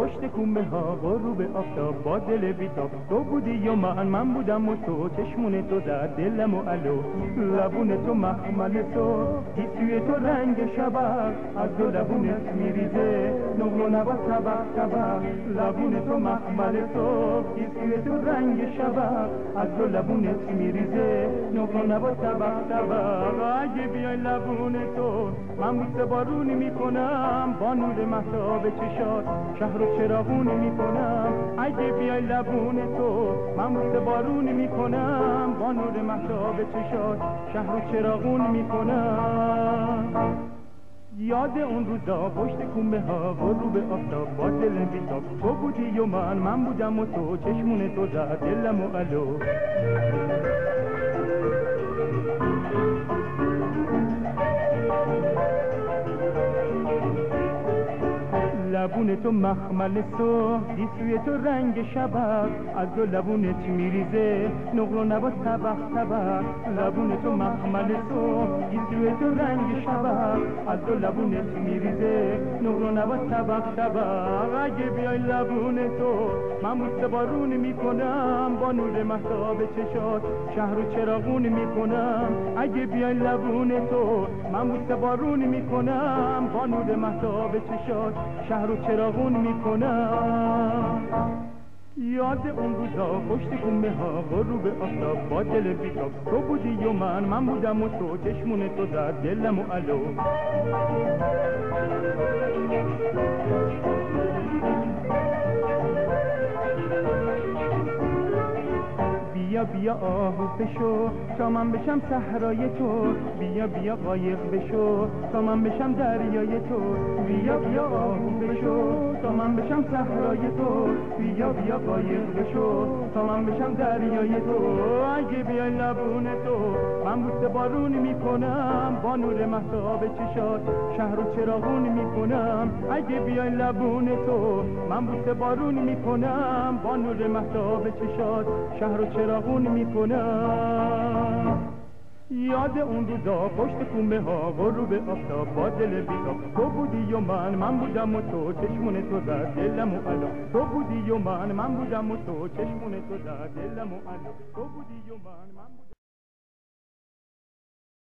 پشت کومه ها غروب آفتاب با دل بیتاب، تو بودی و من بودم و تو، چشمون تو زد دلم و الو، لبون تو مخمل تو، گیسوی تو رنگ شبق، از دو لبونت میریزه نقل و نبات طبق طبق، لبون تو مخمل تو، گیسوی تو رنگ شبق، از دو لبونت میریزه نقل و نبات طبق طبق. اگه بیای لبون تو من بوسه بارونی میکنم، با نور مهتاب چشات شهر و چراغونی میکنم. اگه بیای لبون تو من بوسه بارونی میکنم، با نور مهتاب چشات شهر و چراغون میکنم. یاد اون روزا پشت کومه ها غروب آفتاب با دل بیتاب، تو بودی و من بودم و تو، چشمون تو زد دلم و الو. لبون تو مخمل سرخ، گیسوی تو رنگ شبق، از دو لبونت میریزه نقل و نبات طبق طبق. لبون تو مخمل سرخ، گیسوی تو رنگ شبق، از دو لبونت میریزه نقل و نبات طبق طبق. اگه بیای لبون تو من بوسه بارونی میکنم، با نور مهتاب چشات شهر و چراغون میکنم. اگه بیای لبون تو من بوسه بارونی میکنم، با نور مهتاب چشات شهر و چراغون میکنم. یاد اون روزا پشت کومه ها غروب آفتاب با دل بیتاب، تو بودی و من بودم و تو، چشمون تو زد دلم و الو. بیا بیا آهو بشو تا من بشم صحرای تو، بیا بیا قایق بشو تا من بشم دریای تو، بیا بیا آهو بشو تا من بشم صحرای تو، بیا بیا قایق بشو تا من بشم دریای تو. اگه بیای لبون تو من بوسه بارونی میکنم، با نور مهتاب چشات شهر و چراغون میکنم. اگه بیای لبون تو من بوسه بارونی میکنم، با نور مهتاب چشات شهر و چراغون میکنم. یاد اون روزا پشت کومه ها غروب آفتاب با دل بیتاب، تو بودی و من بودم و تو، چشمون تو زد دلم و الو. تو بودی و من بودم و تو، چشمون تو زد دلم و الو. تو بودی و من بودم